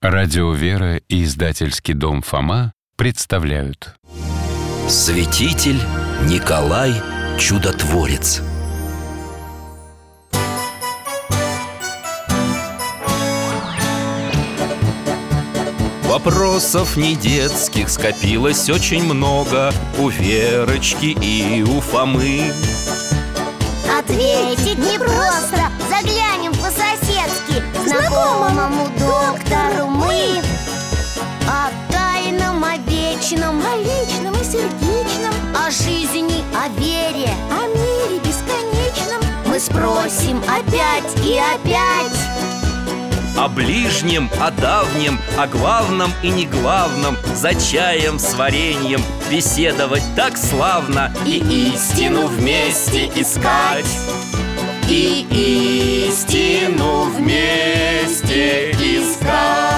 Радио «Вера» и издательский дом «Фома» представляют. Святитель Николай Чудотворец. Вопросов не детских скопилось очень много у Верочки и у Фомы. Ответить непросто, заглянем по-соседски к знакомому доктору мы. О тайном, о вечном, о личном и сердечном, о жизни, о вере, о мире бесконечном мы спросим опять и опять. О ближнем, о давнем, о главном и неглавном, за чаем с вареньем беседовать так славно. И истину вместе искать, и истину вместе искать.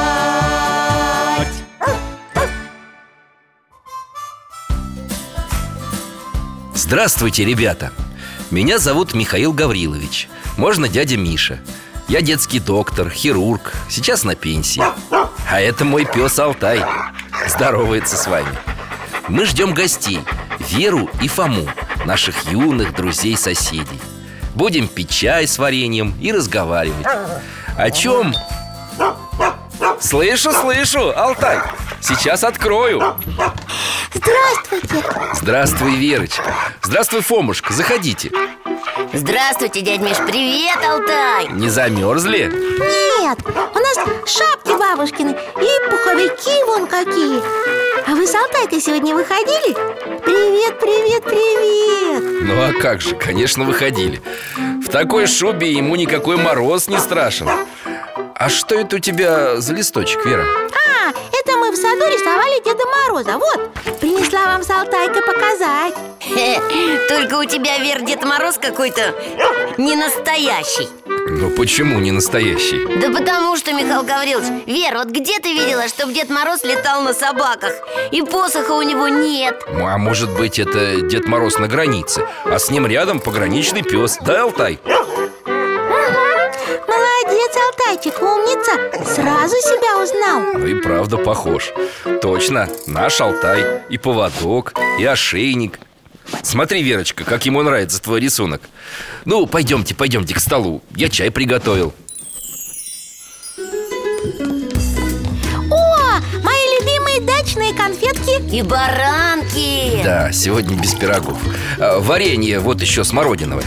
Здравствуйте, ребята! Меня зовут Михаил Гаврилович. Можно дядя Миша. Я детский доктор, хирург, сейчас на пенсии. А это мой пес Алтай. Здоровается с вами. Мы ждем гостей, Веру и Фому, наших юных друзей-соседей. Будем пить чай с вареньем и разговаривать. О чем? Слышу, Алтай. Сейчас открою. Здравствуйте. Здравствуй, Верочка. Здравствуй, Фомушка, заходите. Здравствуйте, дядь Миш, привет, Алтай. Не замерзли? Нет, у нас шапки бабушкины и пуховики вон какие. А вы с Алтайкой сегодня выходили? Привет. Ну а как же, конечно, выходили. В такой шубе ему никакой мороз не страшен. А что это у тебя за листочек, Вера? Это мы в саду рисовали Деда Мороза. Вот, принесла вам с Алтайкой показать. Только у тебя, Вер, Дед Мороз какой-то не настоящий. Ну почему не настоящий? Да потому что, Михаил Гаврилович, Вер, вот где ты видела, чтобы Дед Мороз летал на собаках? И посоха у него нет. А может быть, это Дед Мороз на границе, а с ним рядом пограничный пес. Да, Алтай? Молодец, Алтайчик, умница. Сразу себя узнал. Ну и правда похож. Точно, наш Алтай. И поводок, и ошейник. Смотри, Верочка, как ему нравится твой рисунок. Ну, пойдемте к столу. Я чай приготовил. О, мои любимые дачные конфетки. И баранки. Да, сегодня без пирогов. Варенье вот еще смородиновое.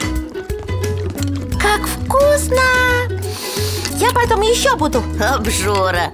Как вкусно! Я потом еще буду. Обжора.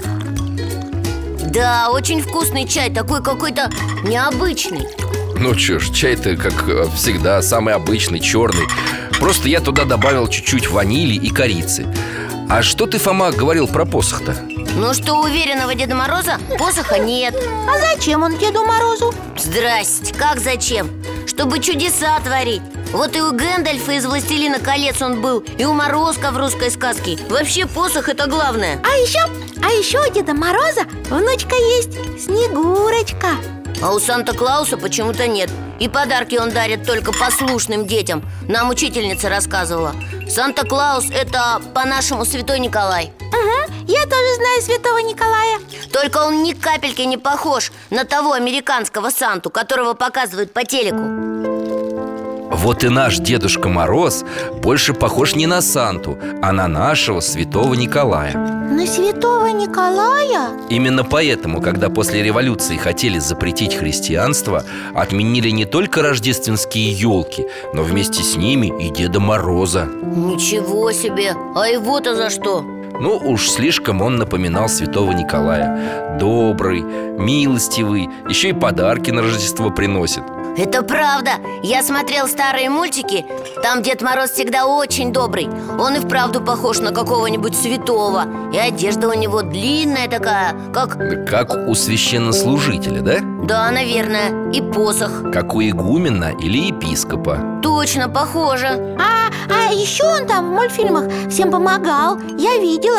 Да, очень вкусный чай, такой какой-то необычный. Ну чё ж, чай-то, как всегда, самый обычный, черный. Просто я туда добавил чуть-чуть ванили и корицы. А что ты, Фома, говорил про посох-то? Ну что, у уверенного Деда Мороза посоха нет. А зачем он Деду Морозу? Здрасте, как зачем? Чтобы чудеса творить. Вот и у Гэндальфа из «Властелина колец» он был, и у Морозка в русской сказке. Вообще посох — это главное. А еще у Деда Мороза внучка есть, Снегурочка. А у Санта-Клауса почему-то нет. И подарки он дарит только послушным детям. Нам учительница рассказывала. Санта-Клаус — это по-нашему Святой Николай. Угу, я тоже знаю Святого Николая. Только он ни капельки не похож на того американского Санту, которого показывают по телеку. Вот и наш Дедушка Мороз больше похож не на Санту, а на нашего Святого Николая. На Святого Николая? Именно поэтому, когда после революции хотели запретить христианство, отменили не только рождественские елки, но вместе с ними и Деда Мороза. Ничего себе! А его-то за что? Ну уж слишком он напоминал Святого Николая. Добрый, милостивый, еще и подарки на Рождество приносит. Это правда. Я смотрел старые мультики. Там Дед Мороз всегда очень добрый. Он и вправду похож на какого-нибудь святого. И одежда у него длинная такая, Как у священнослужителя, да? Да, наверное. И посох. Как у игумена или епископа. Точно, похоже. А еще он там в мультфильмах всем помогал. Я видела.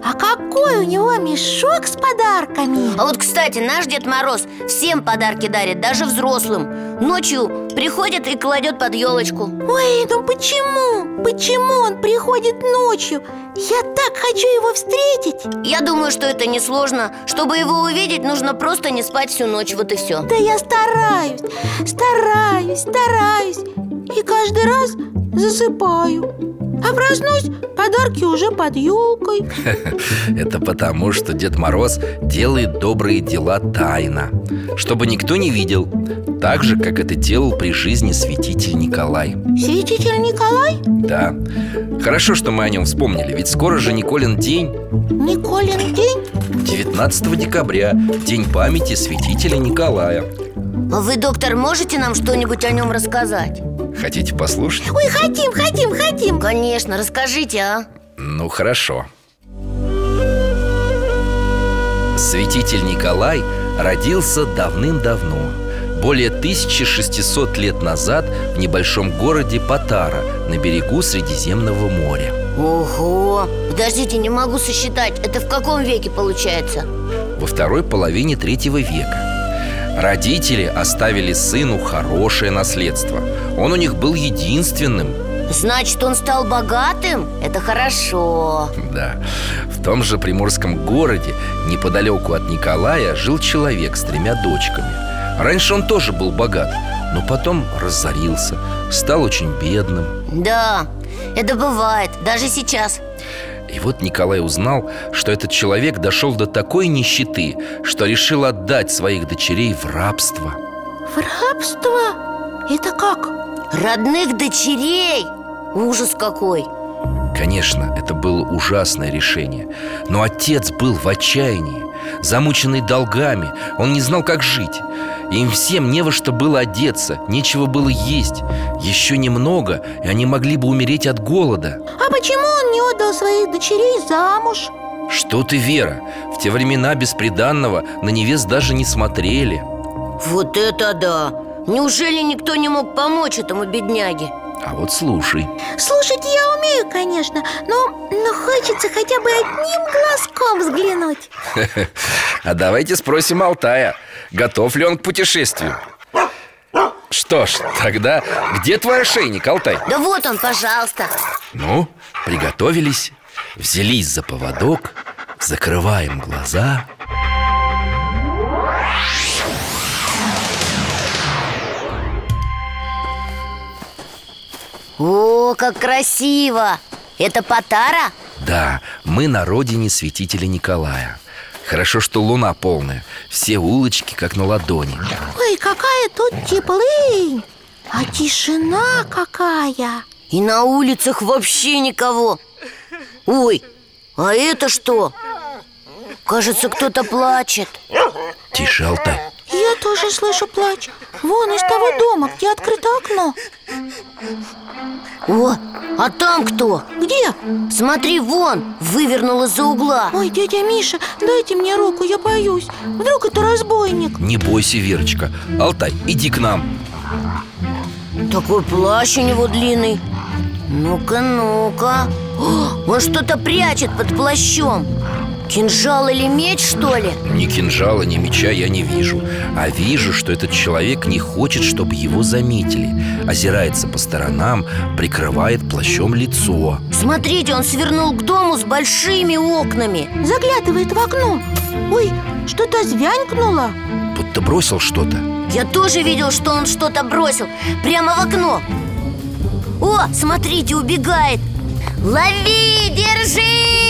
А какой у него мешок с подарками! А вот, кстати, наш Дед Мороз всем подарки дарит, даже взрослым. Ночью приходит и кладет под елочку. Ой, ну почему? Почему он приходит ночью? Я так хочу его встретить. Я думаю, что это несложно. Чтобы его увидеть, нужно просто не спать всю ночь, вот и все. Да я стараюсь. И каждый раз засыпаю. А проснусь, подарки уже под елкой. Это потому, что Дед Мороз делает добрые дела тайно, чтобы никто не видел. Так же, как это делал при жизни святитель Николай. Святитель Николай? Да. Хорошо, что мы о нем вспомнили, ведь скоро же Николин день. Николин день? 19 декабря, день памяти святителя Николая. А вы, доктор, можете нам что-нибудь о нем рассказать? Хотите послушать? Ой, хотим. Конечно, расскажите, а? Ну, хорошо. Святитель Николай родился давным-давно, более 1600 лет назад, в небольшом городе Патара на берегу Средиземного моря. Ого! Подождите, не могу сосчитать. Это в каком веке получается? Во второй половине 3 века. Родители оставили сыну хорошее наследство. Он у них был единственным. Значит, он стал богатым? Это хорошо. Да. В том же приморском городе, неподалеку от Николая, жил человек с 3 дочками. Раньше он тоже был богат, но потом разорился, стал очень бедным. Да, это бывает, даже сейчас. И вот Николай узнал, что этот человек дошел до такой нищеты, что решил отдать своих дочерей в рабство. В рабство? Это как? Родных дочерей? Ужас какой! Конечно, это было ужасное решение. Но отец был в отчаянии, замученный долгами. Он не знал, как жить. Им всем не во что было одеться, нечего было есть. Еще немного, и они могли бы умереть от голода. А почему он не отдал своих дочерей замуж? Что ты, Вера? В те времена бесприданного на невест даже не смотрели. Вот это да! Неужели никто не мог помочь этому бедняге? А вот слушай. Слушать я умею, конечно, но хочется хотя бы одним глазком взглянуть. А давайте спросим Алтая, готов ли он к путешествию. Что ж, тогда где твой ошейник, Алтай? Да вот он, пожалуйста. Ну, приготовились, взялись за поводок, закрываем глаза. О, как красиво! Это Патара? Да, мы на родине святителя Николая. Хорошо, что луна полная, все улочки как на ладони. Ой, какая тут теплынь! А тишина какая! И на улицах вообще никого. Ой, а это что? Кажется, кто-то плачет. Тише, Алтай. Я тоже слышу плач. Вон из того дома, где открыто окно. О, а там кто? Где? Смотри, вон, вывернул из-за угла. Ой, дядя Миша, дайте мне руку, я боюсь. Вдруг это разбойник? Не бойся, Верочка. Алтай, иди к нам. Такой плащ у него длинный. Ну-ка, ну-ка. О, он что-то прячет под плащом. Кинжал или меч, что ли? Ни кинжала, ни меча я не вижу. А вижу, что этот человек не хочет, чтобы его заметили. Озирается по сторонам, прикрывает плащом лицо. Смотрите, он свернул к дому с большими окнами. Заглядывает в окно. Ой, что-то звянькнуло. Будто бросил что-то. Я тоже видел, что он что-то бросил прямо в окно. О, смотрите, убегает. Лови, держи!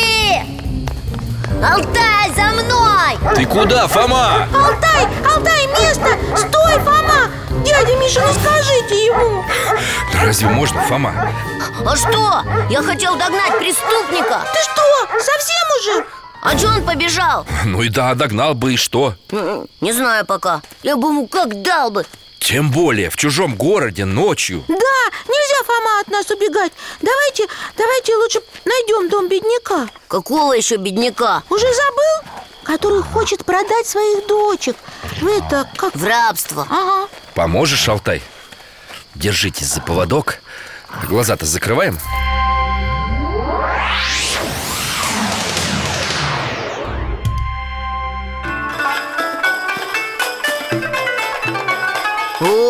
Алтай, за мной! Ты куда, Фома? Алтай, место! Стой, Фома! Дядя Миша, ну скажите ему! Да разве можно, Фома? А что? Я хотел догнать преступника. Ты что, совсем уже? А че он побежал? Ну и да, догнал бы, и что? Не знаю пока. Я бы ему как дал бы. Тем более в чужом городе ночью. Да, нельзя, Фома, от нас убегать. Давайте лучше найдем дом бедняка. Какого еще бедняка? Уже забыл? Который хочет продать своих дочек. Это как... В рабство. Ага. Поможешь, Алтай? Держитесь за поводок. Глаза-то закрываем.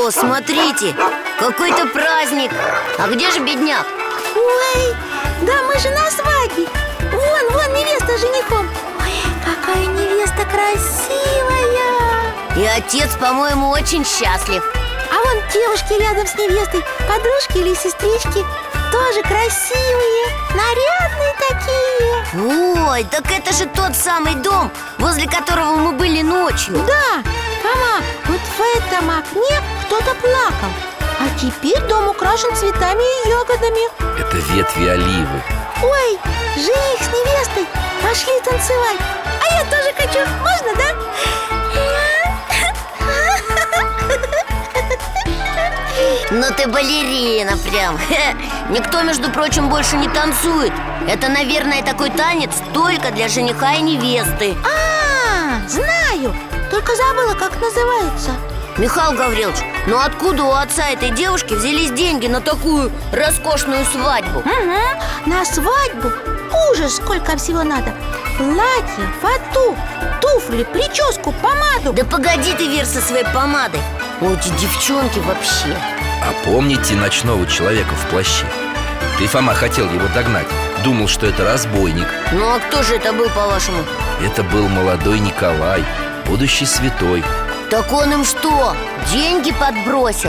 О, смотрите, какой-то праздник. А где же бедняк? Ой, да мы же на свадьбе. Вон невеста с женихом. Ой, какая невеста красивая. И отец, по-моему, очень счастлив. А вон девушки рядом с невестой, подружки или сестрички, тоже красивые, нарядные такие. Ой, так это же тот самый дом, возле которого мы были ночью. Да, Фома, вот в этом окне кто-то плакал. А теперь дом украшен цветами и ягодами. Это ветви оливы. Ой, жених с невестой пошли танцевать. А я тоже хочу, можно, да? Ну ты балерина прям. Никто, между прочим, больше не танцует. Это, наверное, такой танец только для жениха и невесты. Знаю, только забыла, как называется. Михаил Гаврилович, ну откуда у отца этой девушки взялись деньги на такую роскошную свадьбу? Угу, на свадьбу ужас, сколько всего надо. Платье, фату, туфли, прическу, помаду. Да погоди ты, Вер, со своей помадой. Ой, эти девчонки вообще. А помните ночного человека в плаще? Ты, Фома, хотел его догнать. Думал, что это разбойник. Ну а кто же это был, по-вашему? Это был молодой Николай, будущий святой. Так он им что, деньги подбросил?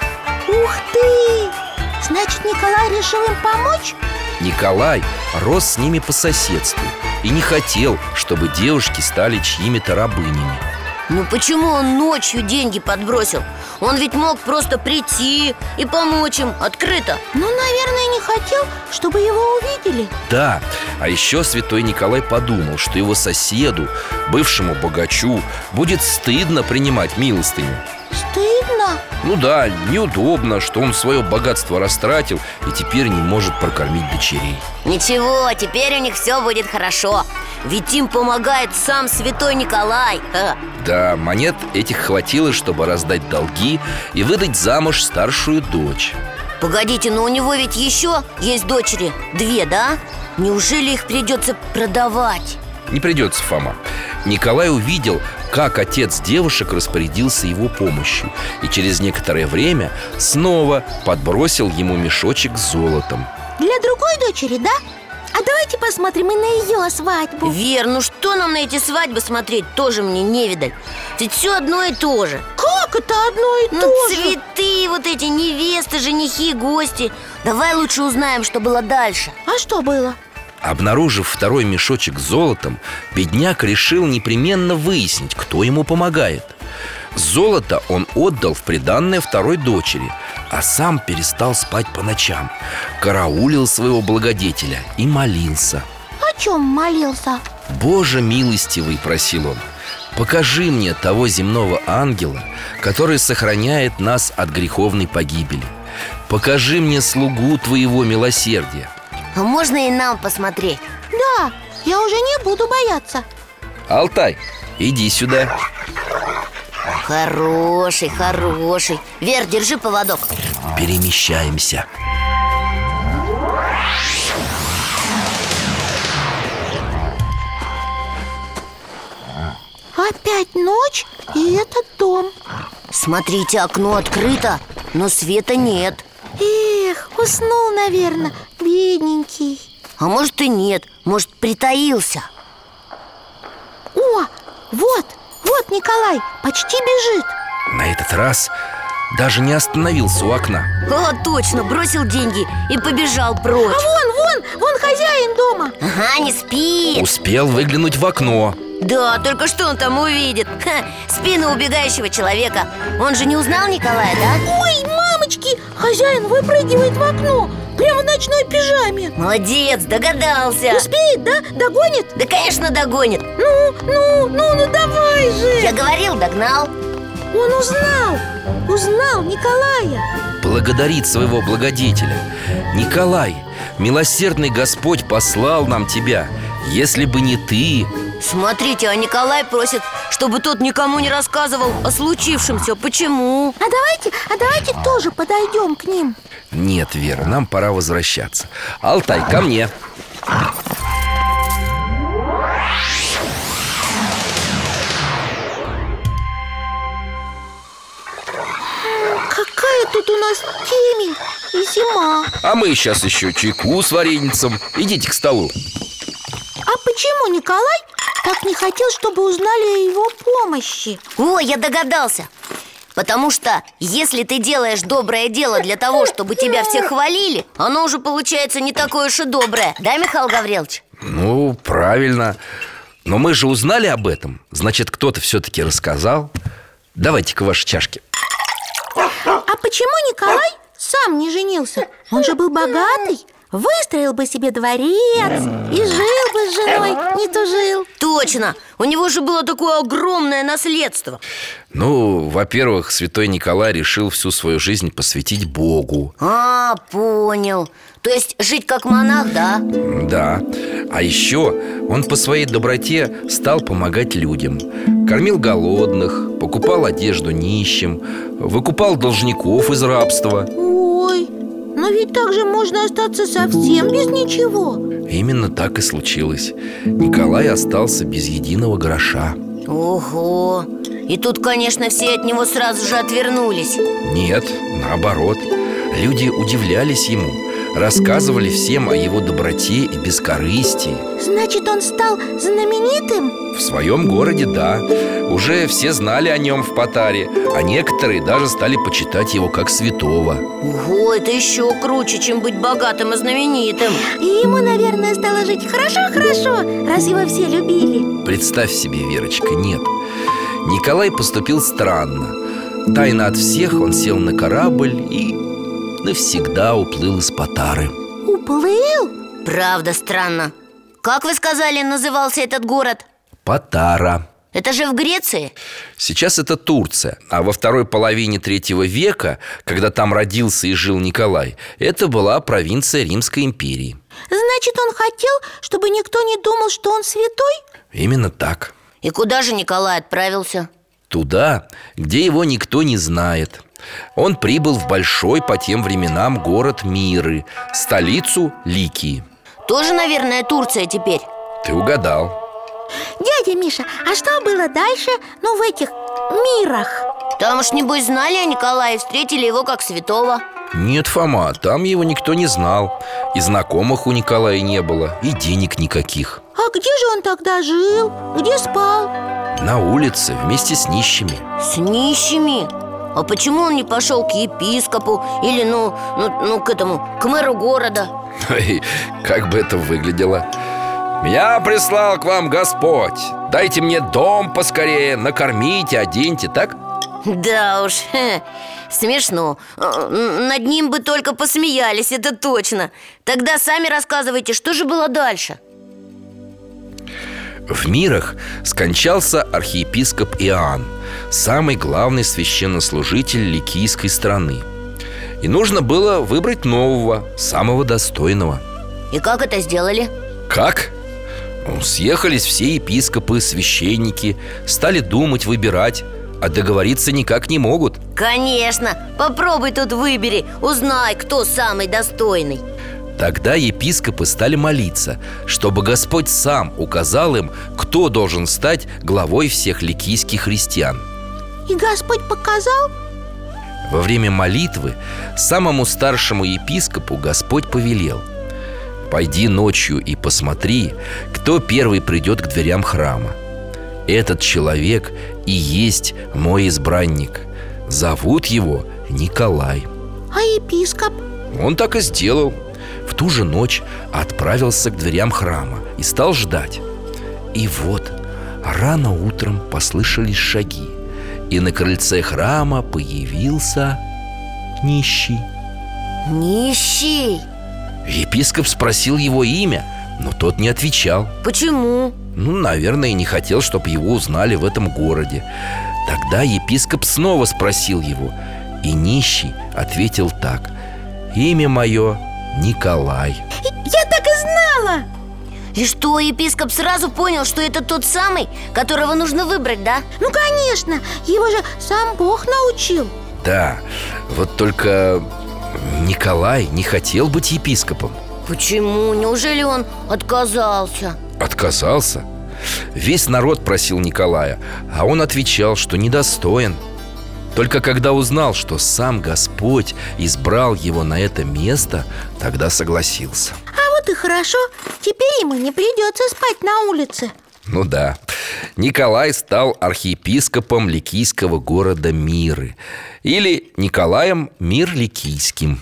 Ух ты! Значит, Николай решил им помочь? Николай рос с ними по соседству и не хотел, чтобы девушки стали чьими-то рабынями. Ну почему он ночью деньги подбросил? Он ведь мог просто прийти и помочь им открыто. Ну, наверное, не хотел, чтобы его увидели. Да, а еще святой Николай подумал, что его соседу, бывшему богачу, будет стыдно принимать милостыню. Стыдно? Ну да, неудобно, что он свое богатство растратил и теперь не может прокормить дочерей. Ничего, теперь у них все будет хорошо. Ведь им помогает сам святой Николай. Да, монет этих хватило, чтобы раздать долги и выдать замуж старшую дочь. Погодите, но у него ведь еще есть дочери 2, да? Неужели их придется продавать? Не придется, Фома. Николай увидел, как отец девушек распорядился его помощью, и через некоторое время снова подбросил ему мешочек с золотом. Для другой дочери, да? А давайте посмотрим и на ее свадьбу. Вер, ну что нам на эти свадьбы смотреть, тоже мне не видать. Ведь все одно и то же. Как это одно и Ну то же? цветы, вот эти невесты, женихи, гости. Давай лучше узнаем, что было дальше. А что было? Обнаружив второй мешочек с золотом, бедняк решил непременно выяснить, кто ему помогает. Золото он отдал в приданное второй дочери, а сам перестал спать по ночам, караулил своего благодетеля и молился. О чем молился? «Боже милостивый», — просил он, — «покажи мне того земного ангела, который сохраняет нас от греховной погибели. Покажи мне слугу твоего милосердия». А можно и нам посмотреть? Да, я уже не буду бояться. Алтай, иди сюда. Хороший, хороший. Вер, держи поводок. Перемещаемся. Опять ночь и этот дом. Смотрите, окно открыто, но света нет. Эх, уснул, наверное, бедненький. А может и нет, может притаился. О, вот Николай, почти бежит. На этот раз даже не остановился у окна. О, точно, бросил деньги и побежал прочь. А вон хозяин дома. Ага, не спит. Успел выглянуть в окно. Да, только что он там увидит? Спину убегающего человека. Он же не узнал Николая, да? Ой, мамочки, хозяин выпрыгивает в окно, прямо в ночной пижаме. Молодец, догадался. Успеет, да? Догонит? Да, конечно, догонит. Ну, давай же. Я говорил, догнал. Он узнал Николая. Благодарит своего благодетеля. Николай, милосердный Господь послал нам тебя. Если бы не ты... Смотрите, а Николай просит, чтобы тот никому не рассказывал о случившемся. Почему? А давайте тоже подойдем к ним. Нет, Вера, нам пора возвращаться. Алтай, ко мне. тут у нас темень и зима. А мы сейчас еще чайку с вареницем. Идите к столу. А почему Николай так не хотел, чтобы узнали о его помощи? О, я догадался. Потому что если ты делаешь доброе дело для того, чтобы тебя все хвалили, оно уже получается не такое уж и доброе. Да, Михаил Гаврилович? Ну, правильно. Но мы же узнали об этом. Значит, кто-то все-таки рассказал. Давайте-ка ваши чашки. А почему Николай сам не женился? Он же был богатый. Выстроил бы себе дворец и жил бы с женой, не тужил. Точно! У него же было такое огромное наследство. Ну, во-первых, святой Николай решил всю свою жизнь посвятить Богу. А, понял. То есть жить как монах, да? Да. А еще он по своей доброте стал помогать людям. Кормил голодных, покупал одежду нищим, выкупал должников из рабства. Ой, но ведь так же можно остаться совсем без ничего. Именно так и случилось. Николай остался без единого гроша. Ого! И тут, конечно, все от него сразу же отвернулись. Нет, наоборот. Люди удивлялись ему, рассказывали всем о его доброте и бескорыстии. Значит, он стал знаменитым? В своем городе, да. Уже все знали о нем в Патаре, а некоторые даже стали почитать его как святого. Ого, это еще круче, чем быть богатым и знаменитым. И ему, наверное, стало жить хорошо-хорошо, раз его все любили. Представь себе, Верочка, нет. Николай поступил странно. Тайно от всех он сел на корабль и навсегда уплыл из Патары. Уплыл? Правда странно. Как вы сказали, назывался этот город? Патара. Это же в Греции? Сейчас это Турция. А во второй половине III века, когда там родился и жил Николай, это была провинция Римской империи. Значит, он хотел, чтобы никто не думал, что он святой? Именно так. И куда же Николай отправился? Туда, где его никто не знает. Он прибыл в большой по тем временам город Миры, столицу Ликии. Тоже, наверное, Турция теперь. Ты угадал. Дядя Миша, а что было дальше, ну, в этих мирах? Там уж, небось, знали о Николае и встретили его как святого. Нет, Фома, там его никто не знал. И знакомых у Николая не было, и денег никаких. А где же он тогда жил? Где спал? На улице вместе с нищими. С нищими? А почему он не пошел к епископу или, к мэру города? Как бы это выглядело? Меня прислал к вам Господь. Дайте мне дом поскорее, накормите, оденьте, так? Да уж, смешно. Над ним бы только посмеялись, это точно. Тогда сами рассказывайте, что же было дальше? В Мирах скончался архиепископ Иоанн, самый главный священнослужитель ликийской страны. И нужно было выбрать нового, самого достойного. И как это сделали? Как? Съехались все епископы, священники, стали думать, выбирать, а договориться никак не могут. Конечно, попробуй тут выбери, узнай, кто самый достойный. Тогда епископы стали молиться, чтобы Господь сам указал им, кто должен стать главой всех ликийских христиан. И Господь показал? Во время молитвы самому старшему епископу Господь повелел: «Пойди ночью и посмотри, кто первый придет к дверям храма. Этот человек и есть мой избранник. Зовут его Николай». А епископ? Он так и сделал. В ту же ночь отправился к дверям храма и стал ждать. И вот рано утром послышались шаги, и на крыльце храма появился нищий. Нищий? Епископ спросил его имя, но тот не отвечал. Почему? Наверное, не хотел, чтобы его узнали в этом городе. Тогда епископ снова спросил его, и нищий ответил так: «Имя мое Николай». Я так и знала! И что, епископ сразу понял, что это тот самый, которого нужно выбрать, да? Ну, конечно, его же сам Бог научил. Да, вот только Николай не хотел быть епископом. Почему? Неужели он отказался? Отказался? Весь народ просил Николая, а он отвечал, что недостоин. Только когда узнал, что сам Господь избрал его на это место, тогда согласился. А вот и хорошо, теперь ему не придется спать на улице. Ну да, Николай стал архиепископом ликийского города Миры, или Николаем Мир-Ликийским.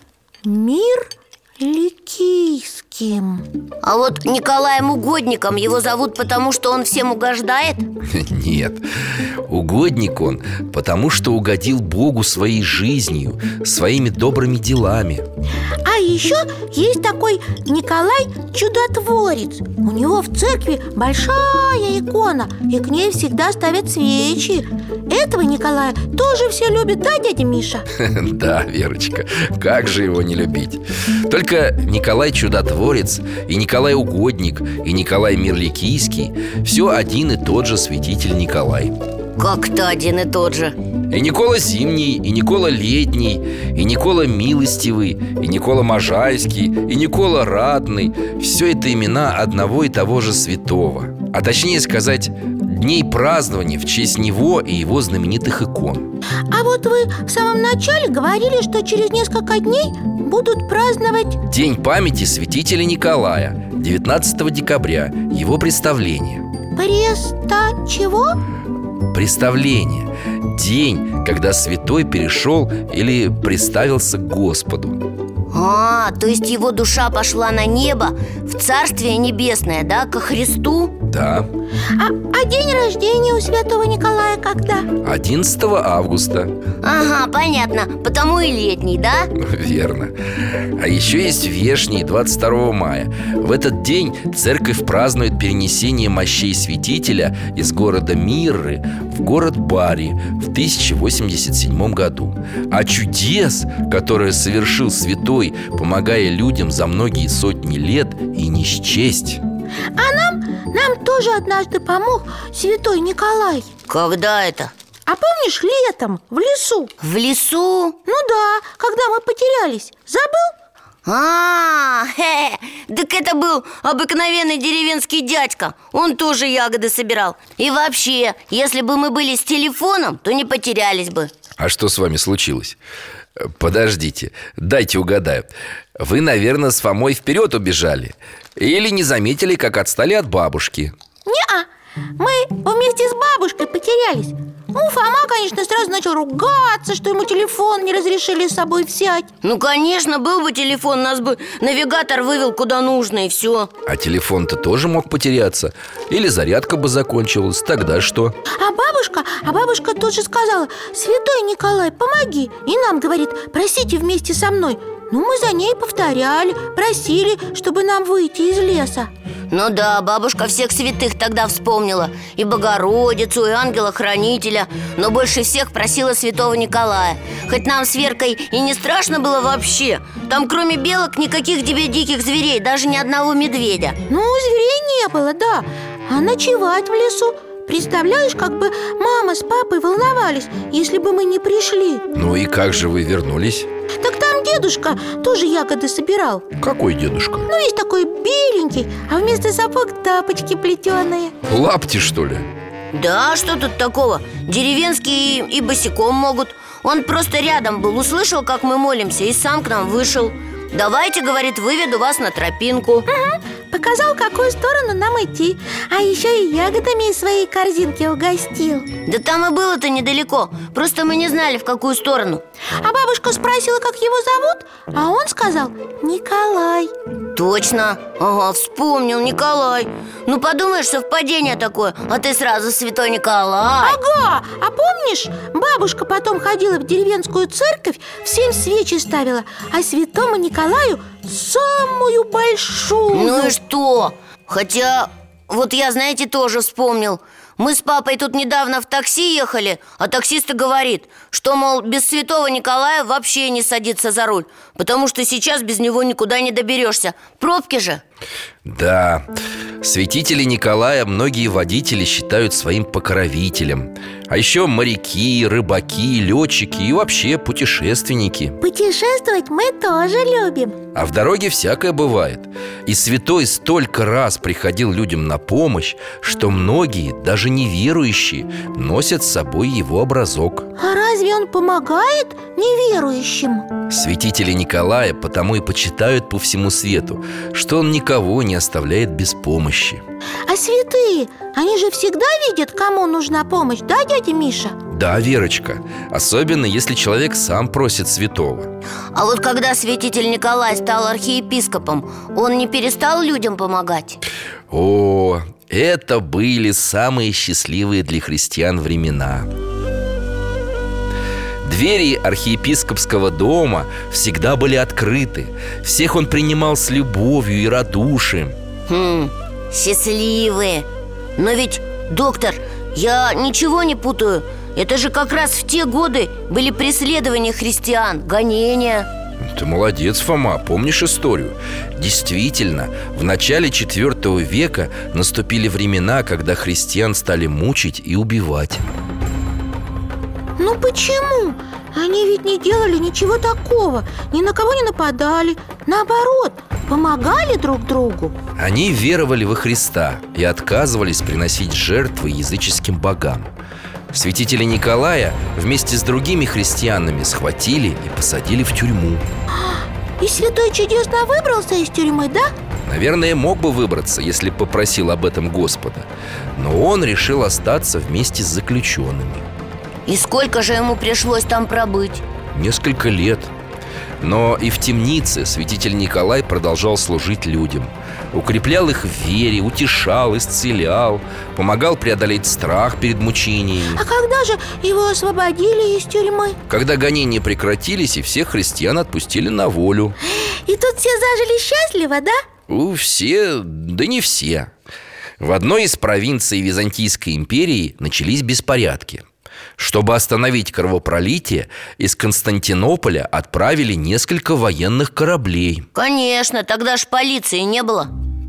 Мир-Ликийским. А вот Николаем Угодником его зовут, потому что он всем угождает? Нет, угодник он, потому что угодил Богу своей жизнью, своими добрыми делами. А еще есть такой Николай Чудотворец. У него в церкви большая икона, и к ней всегда ставят свечи. Этого Николая тоже все любят, да, дядя Миша? Да, Верочка, как же его не любить? Только Николай Чудотворец и Николай Угодник и Николай Мир-Ликийский все один и тот же святитель Николай. Как-то один и тот же. И Никола Зимний, и Никола Летний, и Никола Милостивый, и Никола Можайский, и Никола Ратный. Все это имена одного и того же святого. А точнее сказать, дней празднования в честь него и его знаменитых икон. А вот вы в самом начале говорили, что через несколько дней будут праздновать... День памяти святителя Николая, 19 декабря, его представление. Чего? Представление. День, когда святой перешел или представился к Господу. То есть его душа пошла на небо, в Царствие Небесное, да, ко Христу? Да. А день рождения у святого Николая когда? 11 августа. Ага, понятно, потому и летний, да? Верно. А еще есть вешний, 22 мая. В этот день церковь празднует перенесение мощей святителя из города Мирры в город Бари в 1087 году. А чудес, которые совершил святой, помогая людям за многие сотни лет, и не счесть. А нам тоже однажды помог святой Николай. Когда это? А помнишь, летом, в лесу? В лесу? Ну да, когда мы потерялись. Забыл? Так это был обыкновенный деревенский дядька. Он тоже ягоды собирал. И вообще, если бы мы были с телефоном, то не потерялись бы. А что с вами случилось? Подождите, дайте угадаю. Вы, наверное, с Фомой вперед убежали? Или не заметили, как отстали от бабушки? Не-а, мы вместе с бабушкой потерялись. Фома, конечно, сразу начал ругаться, что ему телефон не разрешили с собой взять. Ну, конечно, был бы телефон, нас бы навигатор вывел куда нужно, и все. А телефон-то тоже мог потеряться. Или зарядка бы закончилась, тогда что? А бабушка тут же сказала: святой Николай, помоги. И нам говорит: просите вместе со мной. Ну, мы за ней повторяли, просили, чтобы нам выйти из леса. Ну да, бабушка всех святых тогда вспомнила. И Богородицу, и ангела-хранителя. Но больше всех просила святого Николая. Хоть нам с Веркой и не страшно было вообще. Там кроме белок никаких тебе диких зверей, даже ни одного медведя. Ну, зверей не было, да. А ночевать в лесу? Представляешь, как бы мама с папой волновались, если бы мы не пришли. Ну и как же вы вернулись? Так там дедушка тоже ягоды собирал. Какой дедушка? Ну, есть такой беленький, а вместо сапог тапочки плетеные. Лапти, что ли? Да, что тут такого? Деревенские и босиком могут. Он просто рядом был, услышал, как мы молимся, и сам к нам вышел. Давайте, говорит, выведу вас на тропинку. Показал, в какую сторону нам идти. А еще и ягодами из своей корзинки угостил. Да там и было-то недалеко. Просто мы не знали, в какую сторону. А бабушка спросила, как его зовут, а он сказал: Николай. Точно, ага, вспомнил, Николай. Ну, подумаешь, совпадение такое. А ты сразу святой Николай. Ага, а помнишь, бабушка потом ходила в деревенскую церковь, всем свечи ставила, а святому Николаю самую большую. Ну и что? Хотя, вот я, знаете, тоже вспомнил. Мы с папой тут недавно в такси ехали, а таксист говорит, что, мол, без святого Николая вообще не садиться за руль, потому что сейчас без него никуда не доберешься. Пробки же. Да, святителя Николая многие водители считают своим покровителем. А еще моряки, рыбаки, летчики и вообще путешественники. Путешествовать мы тоже любим. А в дороге всякое бывает. И святой столько раз приходил людям на помощь, что многие даже даже неверующие носят с собой его образок. А разве он помогает неверующим? Святителя Николая потому и почитают по всему свету, что он никого не оставляет без помощи. А святые, они же всегда видят, кому нужна помощь, да, дядя Миша? Да, Верочка, особенно если человек сам просит святого. А вот когда святитель Николай стал архиепископом, он не перестал людям помогать? О, это были самые счастливые для христиан времена. Двери архиепископского дома всегда были открыты. Всех он принимал с любовью и радушием. Счастливые. Но ведь, доктор, я ничего не путаю. Это же как раз в те годы были преследования христиан, гонения. Ты молодец, Фома, помнишь историю? Действительно, в начале IV века наступили времена, когда христиан стали мучить и убивать. Ну почему? Они ведь не делали ничего такого, ни на кого не нападали. Наоборот, помогали друг другу. Они веровали во Христа и отказывались приносить жертвы языческим богам. Святителя Николая вместе с другими христианами схватили и посадили в тюрьму. И святой чудесно выбрался из тюрьмы, да? Наверное, мог бы выбраться, если попросил об этом Господа. Но он решил остаться вместе с заключенными. И сколько же ему пришлось там пробыть? Несколько лет. Но и в темнице святитель Николай продолжал служить людям. Укреплял их в вере, утешал, исцелял, помогал преодолеть страх перед мучениями. А когда же его освободили из тюрьмы? Когда гонения прекратились, и всех христиан отпустили на волю. И тут все зажили счастливо, да? Все, да не все. В одной из провинций Византийской империи начались беспорядки. Чтобы остановить кровопролитие, из Константинополя отправили несколько военных кораблей. Конечно, тогда ж полиции не было.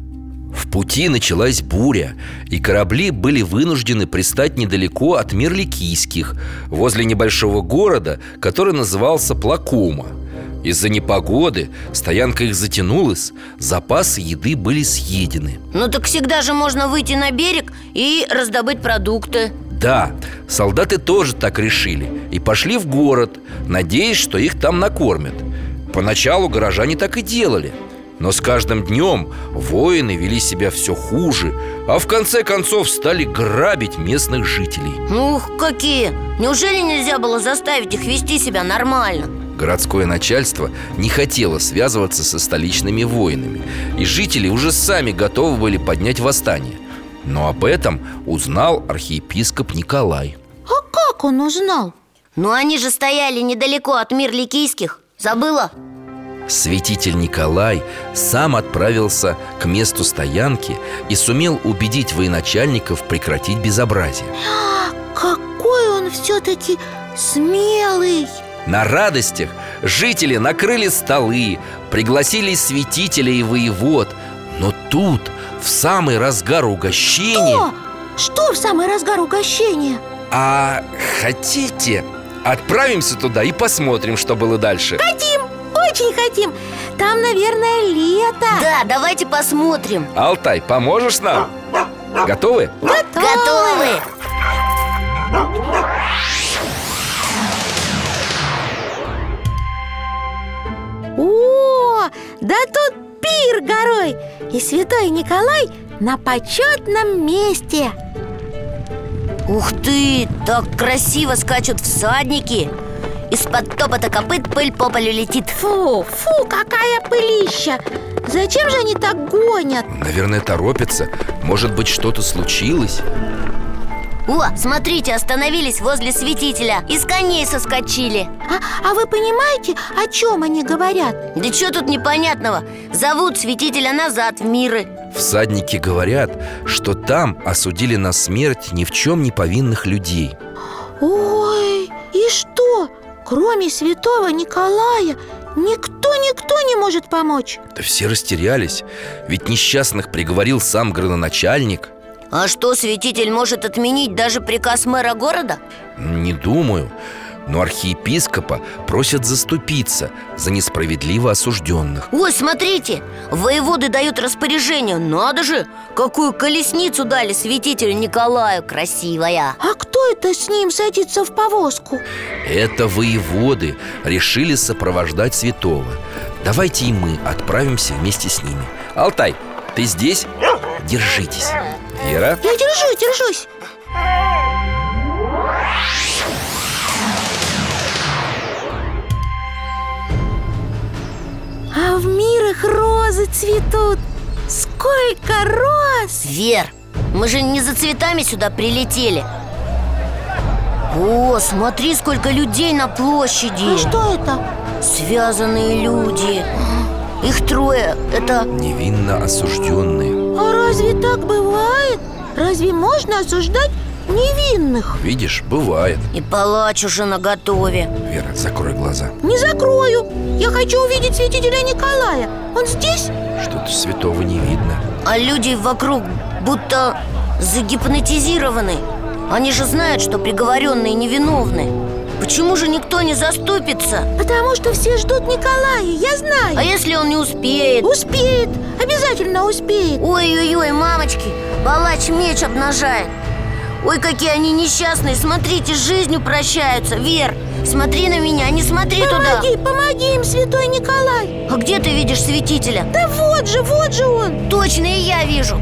В пути началась буря, и корабли были вынуждены пристать недалеко от Мирликийских, возле небольшого города, который назывался Плакума. Из-за непогоды стоянка их затянулась, запасы еды были съедены. Ну так всегда же можно выйти на берег и раздобыть продукты. Да, солдаты тоже так решили и пошли в город, надеясь, что их там накормят. Поначалу горожане так и делали. Но с каждым днем воины вели себя все хуже, а в конце концов стали грабить местных жителей. Ух, какие! Неужели нельзя было заставить их вести себя нормально? Городское начальство не хотело связываться со столичными воинами, и жители уже сами готовы были поднять восстание. Но об этом узнал архиепископ Николай. А как он узнал? Ну они же стояли недалеко от Мирликийских. Забыла? Святитель Николай сам отправился к месту стоянки и сумел убедить военачальников прекратить безобразие. Какой он все-таки смелый! На радостях жители накрыли столы, пригласили святителя и воевод. Но тут, в самый разгар угощения... Что в самый разгар угощения? А хотите, отправимся туда и посмотрим, что было дальше? Хотим, очень хотим. Там, наверное, лето. Да, давайте посмотрим. Алтай, поможешь нам? Готовы? Готовы! О, да тут пир горой. И святой Николай на почетном месте. Ух ты, так красиво скачут всадники. Из-под топота копыт пыль по полю летит. Фу, какая пылища. Зачем же они так гонят? Наверное, торопятся. Может быть, что-то случилось? О, смотрите, остановились возле святителя. Из коней соскочили. А вы понимаете, о чем они говорят? Да что тут непонятного? Зовут святителя назад в миры. Всадники говорят, что там осудили на смерть ни в чем не повинных людей. Ой, и что? Кроме святого Николая никто не может помочь? Да все растерялись. Ведь несчастных приговорил сам градоначальник. А что, святитель может отменить даже приказ мэра города? Не думаю. Но архиепископа просят заступиться за несправедливо осужденных. Ой, смотрите, воеводы дают распоряжение. Надо же, какую колесницу дали святителю Николаю. Красивая. А кто это с ним садится в повозку? Это воеводы решили сопровождать святого. Давайте и мы отправимся вместе с ними. Алтай, ты здесь? Держитесь. Вера? Я держусь. А в мирах розы цветут. Сколько роз! Вер, мы же не за цветами сюда прилетели. О, смотри, сколько людей на площади. А что это? Связанные люди. Их трое. Это... Невинно осужденные. А разве так бывает? Разве можно осуждать невинных? Видишь, бывает. И палач уже наготове. Вера, закрой глаза. Не закрою. Я хочу увидеть святителя Николая. Он здесь? Что-то святого не видно. А люди вокруг будто загипнотизированы. Они же знают, что приговоренные невиновны. Почему же никто не заступится? Потому что все ждут Николая, я знаю. А если он не успеет? Успеет, обязательно успеет. Ой-ой-ой, мамочки, палач меч обнажает. Ой, какие они несчастные, смотрите, с жизнью прощаются. Вер, смотри на меня, не смотри туда. Помоги им, святой Николай. А где ты видишь святителя? Да вот же он. Точно, и я вижу.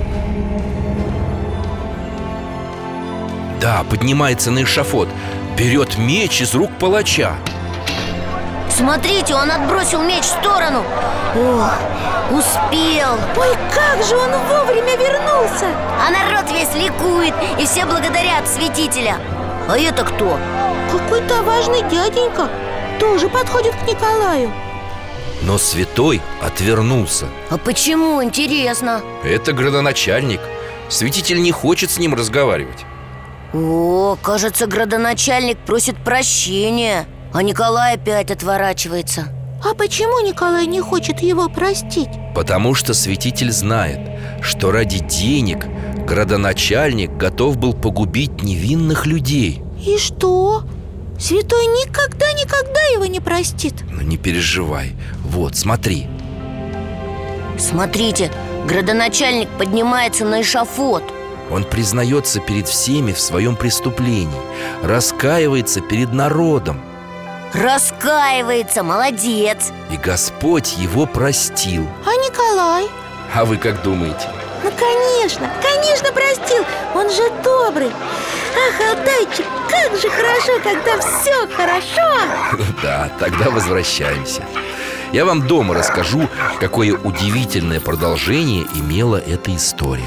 Да, поднимается на эшафот. Берет меч из рук палача. Смотрите, он отбросил меч в сторону. Ох, успел. Ой, как же он вовремя вернулся. А народ весь ликует, и все благодарят святителя. А это кто? Какой-то важный дяденька. Тоже подходит к Николаю. Но святой отвернулся. А почему, интересно? Это градоначальник. Святитель не хочет с ним разговаривать. О, кажется, градоначальник просит прощения, а Николай опять отворачивается. А почему Николай не хочет его простить? Потому что святитель знает, что ради денег градоначальник готов был погубить невинных людей. И что? Святой никогда его не простит. Но не переживай. Вот, смотри. Смотрите, градоначальник поднимается на эшафот. Он признается перед всеми в своем преступлении, раскаивается перед народом. Раскаивается, молодец. И Господь его простил. А Николай? А вы как думаете? Ну, конечно простил. Он же добрый. Ах, Алтайчик, как же хорошо, когда все хорошо. Да, тогда возвращаемся. Я вам дома расскажу, какое удивительное продолжение имела эта история.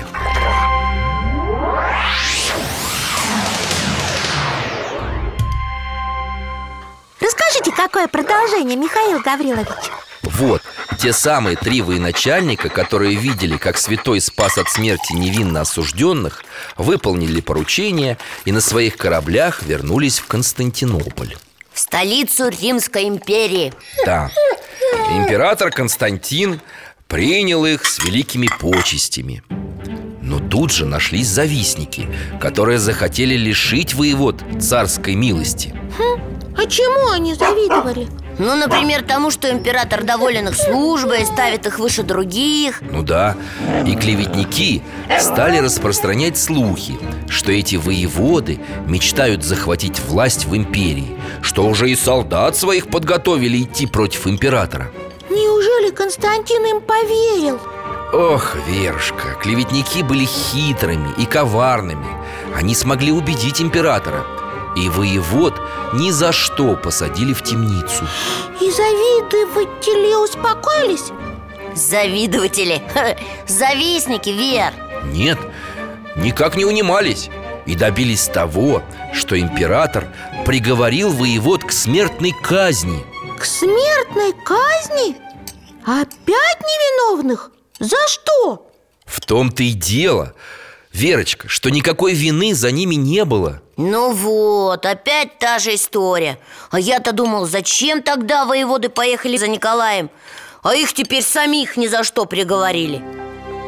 Расскажите, какое продолжение, Михаил Гаврилович? Вот, те самые 3 военачальника, которые видели, как святой спас от смерти невинно осужденных, выполнили поручение и на своих кораблях вернулись в Константинополь. В столицу Римской империи. Да, император Константин принял их с великими почестями. Но тут же нашлись завистники, которые захотели лишить воевод царской милости. А чему они завидовали? Ну, например, тому, что император доволен их службой, ставит их выше других. Ну да, и клеветники стали распространять слухи, что эти воеводы мечтают захватить власть в империи, что уже и солдат своих подготовили идти против императора. Неужели Константин им поверил? Ох, Верушка, клеветники были хитрыми и коварными. Они смогли убедить императора, и воевод ни за что посадили в темницу. И завидователи успокоились? Завидователи, завистники, Вер. Нет, никак не унимались и добились того, что император приговорил воевод к смертной казни. К смертной казни? Опять невиновных? За что? В том-то и дело, Верочка, что никакой вины за ними не было. Ну вот, опять та же история. А я-то думал, зачем тогда воеводы поехали за Николаем? А их теперь самих ни за что приговорили.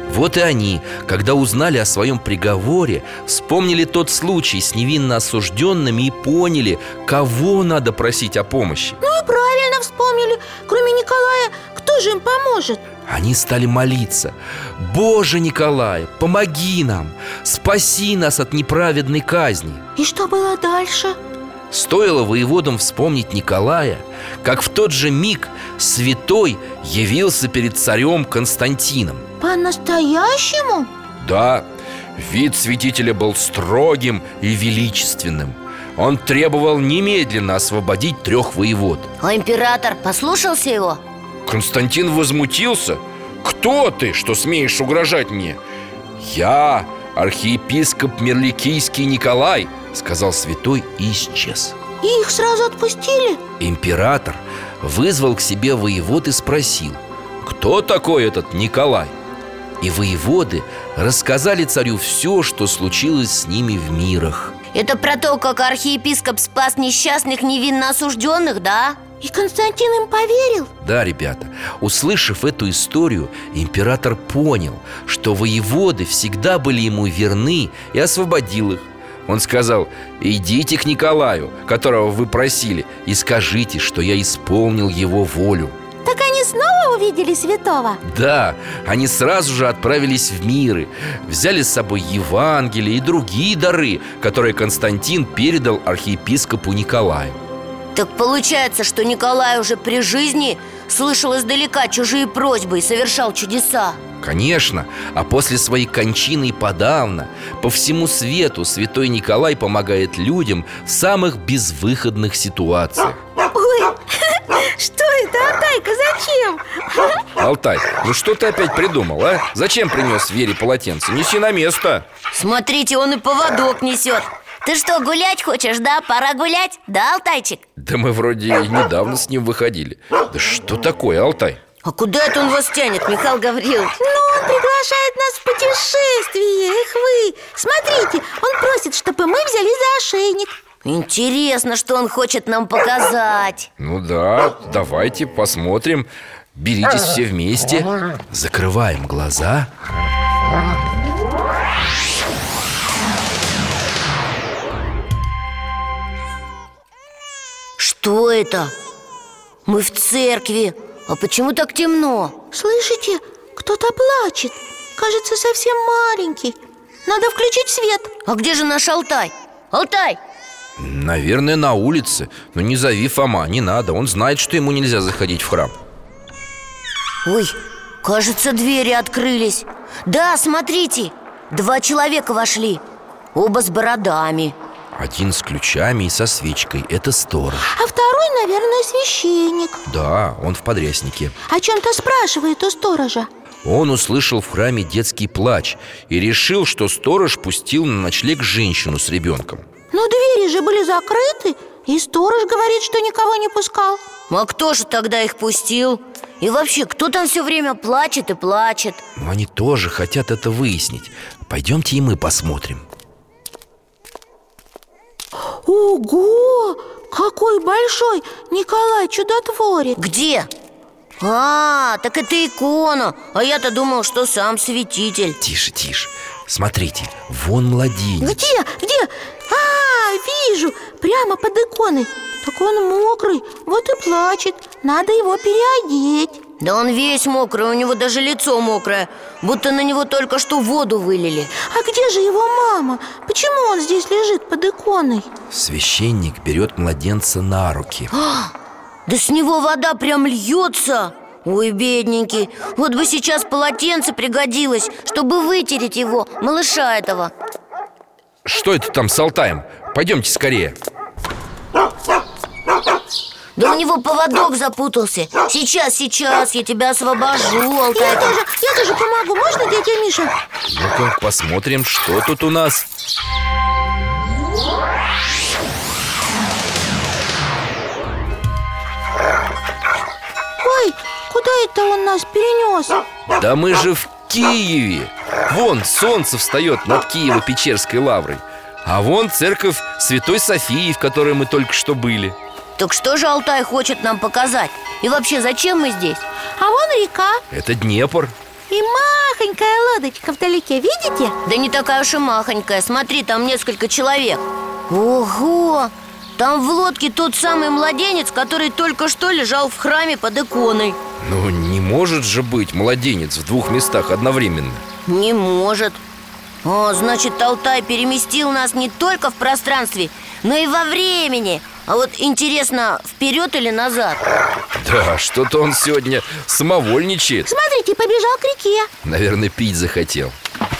Вот и они, когда узнали о своем приговоре, вспомнили тот случай с невинно осужденными и поняли, кого надо просить о помощи. Ну и правильно вспомнили. Кроме Николая, кто же им поможет? Они стали молиться: «Боже Николай, помоги нам, спаси нас от неправедной казни». И что было дальше? Стоило воеводам вспомнить Николая, как в тот же миг святой явился перед царем Константином. По-настоящему? Да, вид святителя был строгим и величественным. Он требовал немедленно освободить 3 воевод. А император послушался его? Константин возмутился: «Кто ты, что смеешь угрожать мне?» «Я архиепископ Мирликийский Николай», — сказал святой и исчез. И их сразу отпустили? Император вызвал к себе воевод и спросил: «Кто такой этот Николай?» И воеводы рассказали царю все, что случилось с ними в мирах. Это про то, как архиепископ спас несчастных невинно осужденных, да? И Константин им поверил? Да, ребята, услышав эту историю, император понял, что воеводы всегда были ему верны, и освободил их. Он сказал: «Идите к Николаю, которого вы просили, и скажите, что я исполнил его волю». Так они снова увидели святого? Да, они сразу же отправились в миры, взяли с собой Евангелие и другие дары, которые Константин передал архиепископу Николаю. Так получается, что Николай уже при жизни слышал издалека чужие просьбы и совершал чудеса. Конечно, а после своей кончины и подавно по всему свету святой Николай помогает людям в самых безвыходных ситуациях. Ой, что это, Алтайка, зачем? Алтай, ну что ты опять придумал, а? Зачем принес Вере полотенце? Неси на место. Смотрите, он и поводок несет. Ты что, гулять хочешь, да? Пора гулять, да, Алтайчик? Да мы вроде и недавно с ним выходили. Да что такое, Алтай? А куда это он вас тянет, Михаил Гаврилович? Ну, он приглашает нас в путешествие. Эх вы, смотрите, он просит, чтобы мы взяли за ошейник. Интересно, что он хочет нам показать. Ну да, давайте посмотрим. Беритесь все вместе. Закрываем глаза. Что это? Мы в церкви. А почему так темно? Слышите, кто-то плачет. Кажется, совсем маленький. Надо включить свет. А где же наш Алтай? Алтай! Наверное, на улице. Но не зови Фома, не надо. Он знает, что ему нельзя заходить в храм. Ой, кажется, двери открылись. Да, смотрите, 2 человека вошли. Оба с бородами. Один с ключами и со свечкой. Это сторож. А второй, наверное, священник. Да, он в подряснике. О чем-то спрашивает у сторожа. Он услышал в храме детский плач и решил, что сторож пустил на ночлег женщину с ребенком. Но двери же были закрыты, и сторож говорит, что никого не пускал. А кто же тогда их пустил? И вообще, кто там все время плачет и плачет? Но они тоже хотят это выяснить. Пойдемте и мы посмотрим. Ого! Какой большой Николай Чудотворец! Где? А, так это икона. А я-то думал, что сам святитель. Тише, тише. Смотрите, вон младенец. Где? А, вижу, прямо под иконой. Так он мокрый, вот и плачет. Надо его переодеть. Да он весь мокрый, у него даже лицо мокрое. Будто на него только что воду вылили. А где же его мама? Почему он здесь лежит под иконой? Священник берет младенца на руки. Да с него вода прям льется. Ой, бедненький. Вот бы сейчас полотенце пригодилось, чтобы вытереть его, малыша этого. Что это там с Алтаем? Пойдемте скорее. Да у него поводок запутался. Сейчас, я тебя освобожу, Алтай. Я тоже помогу. Можно, дядя Миша? Ну-ка, посмотрим, что тут у нас. Ой, куда это он нас перенес? Да мы же в Киеве. Вон солнце встает над Киево-Печерской лаврой. А вон церковь Святой Софии, в которой мы только что были. Так что же Алтай хочет нам показать? И вообще, зачем мы здесь? А вон река. Это Днепр. И махонькая лодочка вдалеке, видите? Да не такая уж и махонькая. Смотри, там несколько человек. Ого! Там в лодке тот самый младенец, который только что лежал в храме под иконой. Ну, не может же быть младенец в двух местах одновременно. Не может. Значит, Алтай переместил нас не только в пространстве, но и во времени. А вот интересно, вперед или назад? Да, что-то он сегодня самовольничает. Смотрите, побежал к реке. Наверное, пить захотел.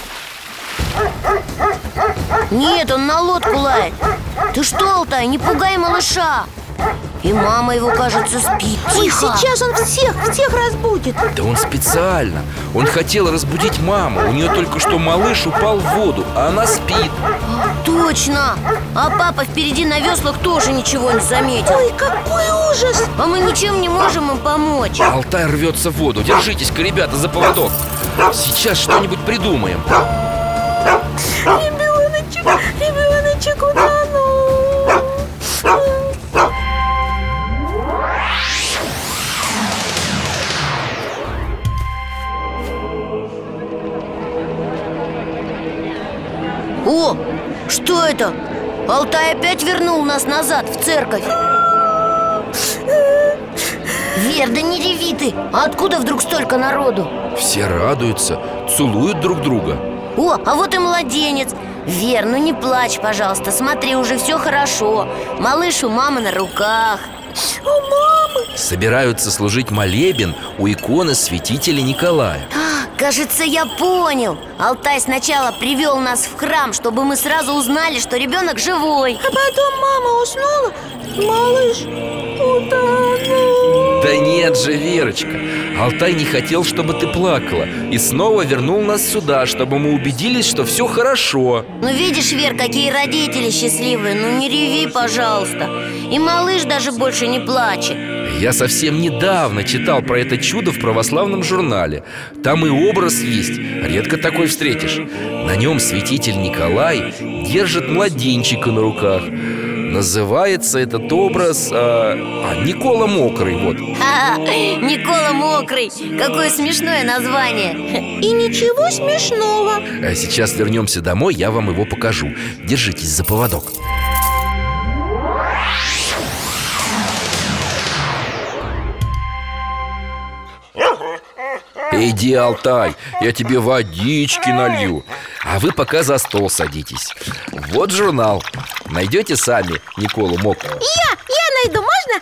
Нет, он на лодку лает. Ты что, Алтай, не пугай малыша. И мама его, кажется, спит. Ой, Тихо. сейчас он всех разбудит. Да он специально. Он хотел разбудить маму. У нее только что малыш упал в воду, а она спит. Точно. А папа впереди на веслах тоже ничего не заметил. Ой, какой ужас. А мы ничем не можем им помочь. Алтай рвется в воду. Держитесь-ка, ребята, за поводок. Сейчас что-нибудь придумаем. Ребеночек утонул. О, что это? Алтай опять вернул нас назад в церковь. Вер, да не реви ты. А откуда вдруг столько народу? Все радуются, целуют друг друга. О, а вот и младенец. Вер, ну не плачь, пожалуйста. Смотри, уже все хорошо. Малыш у мамы на руках. У мамы. Собираются служить молебен у иконы святителя Николая. Кажется, я понял. Алтай сначала привел нас в храм, чтобы мы сразу узнали, что ребенок живой. А потом мама уснула, малыш утонул. Да нет же, Верочка, Алтай не хотел, чтобы ты плакала, и снова вернул нас сюда, чтобы мы убедились, что все хорошо. Ну видишь, Вер, какие родители счастливые. Ну не реви, пожалуйста. И малыш даже больше не плачет. Я совсем недавно читал про это чудо в православном журнале. Там и образ есть, редко такой встретишь. На нем святитель Николай держит младенчика на руках. Называется этот образ Никола Мокрый, вот. Никола Мокрый. Какое смешное название. И ничего смешного. А сейчас вернемся домой, я вам его покажу. Держитесь за поводок. Иди, Алтай, я тебе водички налью. А вы пока за стол садитесь. Вот журнал. Найдете сами Николу Мокрого? Я найду, можно?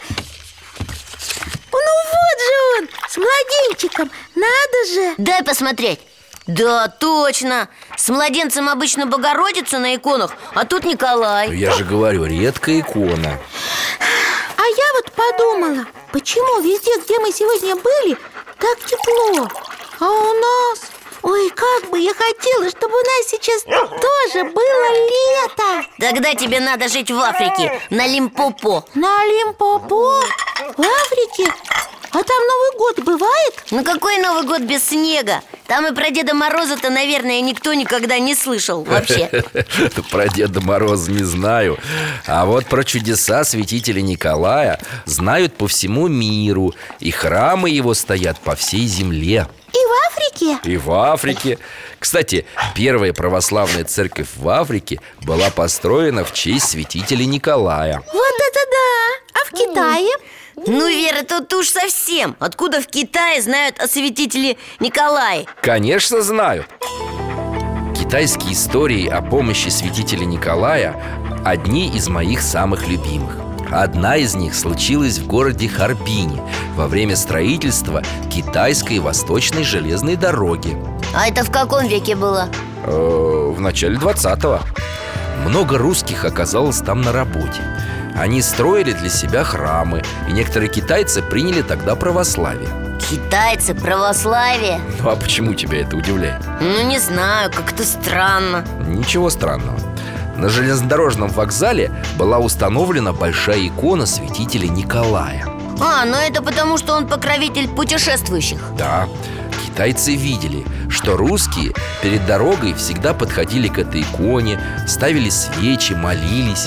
Ну вот же он, с младенчиком. Надо же. Дай посмотреть. Да, точно. С младенцем обычно Богородица на иконах, а тут Николай. Я же говорю, редкая икона. А я вот подумала, почему везде, где мы сегодня были, так тепло, а у нас... Ой, как бы я хотела, чтобы у нас сейчас тоже было лето. Тогда тебе надо жить в Африке, на Лимпопо. На Лимпопо? В Африке? А там Новый год бывает? Ну какой Новый год без снега? Там и про Деда Мороза-то, наверное, никто никогда не слышал вообще. Про Деда Мороза не знаю. А вот про чудеса святителя Николая знают по всему миру. И храмы его стоят по всей земле. И в Африке? И в Африке. Кстати, первая православная церковь в Африке была построена в честь святителя Николая. Вот это да! А в Китае? Ну, Вера, тут уж совсем. Откуда в Китае знают о святителе Николае? Конечно, знают. Китайские истории о помощи святителя Николая одни из моих самых любимых. Одна из них случилась в городе Харбине во время строительства китайской восточной железной дороги. А это в каком веке было? В начале 20-го. Много русских оказалось там на работе. Они строили для себя храмы, и некоторые китайцы приняли тогда православие. Китайцы, православие? Ну а почему тебя это удивляет? Ну не знаю, как-то странно. Ничего странного. На железнодорожном вокзале была установлена большая икона святителя Николая. Ну это потому, что он покровитель путешествующих. Да, китайцы видели, что русские перед дорогой всегда подходили к этой иконе, ставили свечи, молились.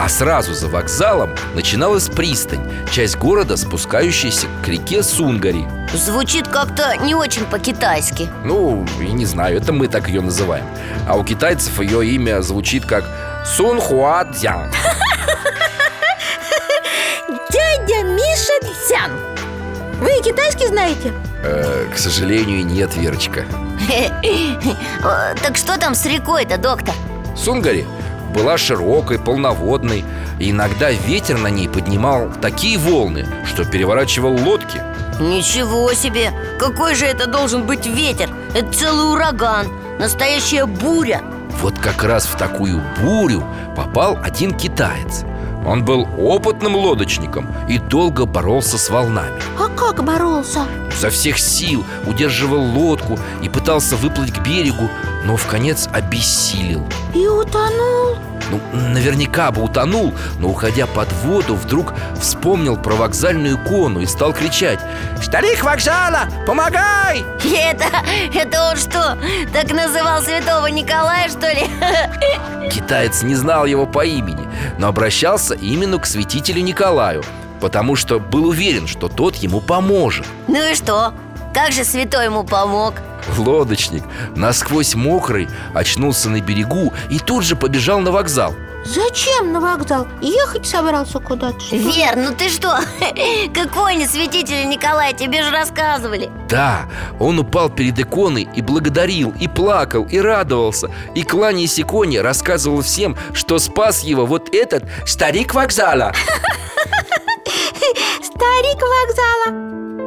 А сразу за вокзалом начиналась пристань, часть города, спускающаяся к реке Сунгари. Звучит как-то не очень по-китайски. Ну, я не знаю, это мы так ее называем. А у китайцев ее имя звучит как Сунхуадзян. Дядя Миша Цян. Вы китайский знаете? К сожалению, нет, Верочка. Так что там с рекой-то, доктор? Сунгари была широкой, полноводной, и иногда ветер на ней поднимал такие волны, что переворачивал лодки. Ничего себе! Какой же это должен быть ветер? Это целый ураган, настоящая буря. Вот как раз в такую бурю попал один китаец. Он был опытным лодочником и долго боролся с волнами. А как боролся? Со всех сил удерживал лодку и пытался выплыть к берегу, но вконец обессилел. И утонул? Ну, наверняка бы утонул, но, уходя под воду, вдруг вспомнил про вокзальную икону и стал кричать: «Старик вокзала, помогай!» Это он что, так называл святого Николая, что ли? Китаец не знал его по имени, но обращался именно к святителю Николаю, потому что был уверен, что тот ему поможет. Ну и что? Как же святой ему помог? Лодочник, насквозь мокрый, очнулся на берегу и тут же побежал на вокзал. Зачем на вокзал? Ехать собрался куда-то, что ли? Вер, ну ты что? Какой не святитель Николай, тебе же рассказывали. Да, он упал перед иконой и благодарил, и плакал, и радовался, и, кланяясь иконе, рассказывал всем, что спас его вот этот старик вокзала. Старик вокзала.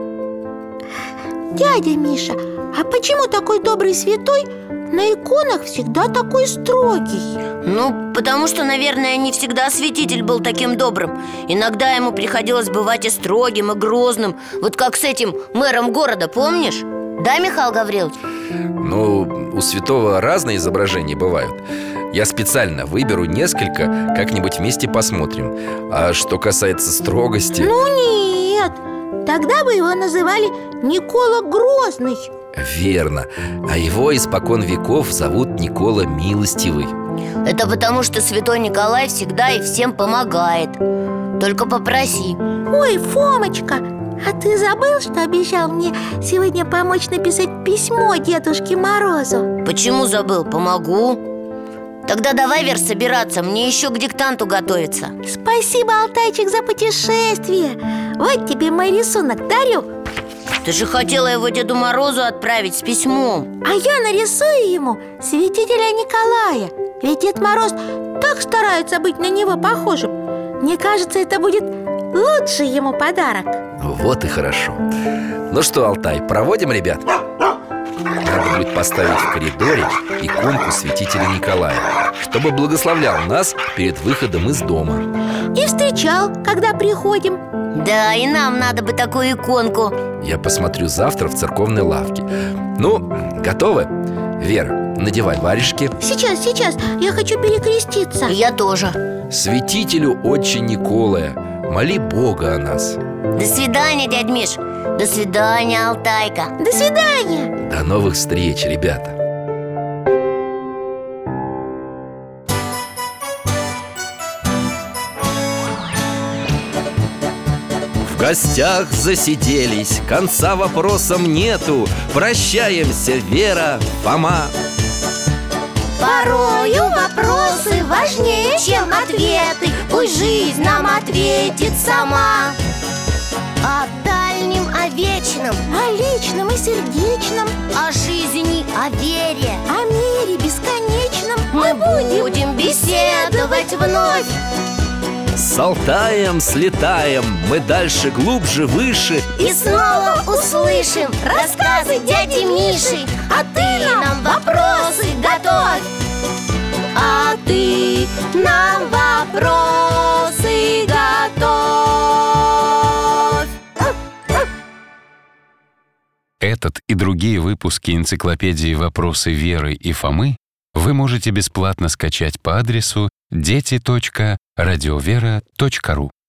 Дядя Миша, а почему такой добрый святой на иконах всегда такой строгий? Ну, потому что, наверное, не всегда святитель был таким добрым. Иногда ему приходилось бывать и строгим, и грозным. Вот как с этим мэром города, помнишь? Да, Михаил Гаврилович? Ну, у святого разные изображения бывают. Я специально выберу несколько, как-нибудь вместе посмотрим. А что касается строгости... Ну нет, тогда бы его называли Никола Грозный. Верно, а его испокон веков зовут Никола Милостивый. Это потому, что святой Николай всегда и всем помогает. Только попроси. Ой, Фомочка, а ты забыл, что обещал мне сегодня помочь написать письмо Дедушке Морозу? Почему забыл? Помогу. Тогда давай, Вер, собираться, мне еще к диктанту готовиться. Спасибо, Алтайчик, за путешествие. Вот тебе мой рисунок, дарю. Ты же хотела его Деду Морозу отправить с письмом. А я нарисую ему святителя Николая. Ведь Дед Мороз так старается быть на него похожим. Мне кажется, это будет лучший ему подарок. Вот и хорошо. Ну что, Алтай, проводим, ребят? Надо будет поставить в коридоре иконку святителя Николая, чтобы благословлял нас перед выходом из дома. И встречал, когда приходим. Да, и нам надо бы такую иконку. Я посмотрю завтра в церковной лавке. Ну, готовы? Вера, надевай варежки. Сейчас, я хочу перекреститься. Я тоже. Святителю Отче Николая, моли Бога о нас. До свидания, дядь Миш. До свидания, Алтайка. До свидания. До новых встреч, ребята. В гостях засиделись, конца вопросам нету. Прощаемся, Вера, Фома. Порою вопросы важнее, чем ответы. Пусть жизнь нам ответит сама. О дальнем, о вечном, О личном и сердечном, о жизни, о вере. о мире бесконечном Мы будем беседовать вновь. С Алтаем слетаем, мы дальше, глубже, выше. И снова услышим рассказы дяди Миши. А ты нам вопросы готовь. А ты нам вопросы готовь. Этот и другие выпуски энциклопедии «Вопросы Веры и Фомы» вы можете бесплатно скачать по адресу дети.радиовера.ру.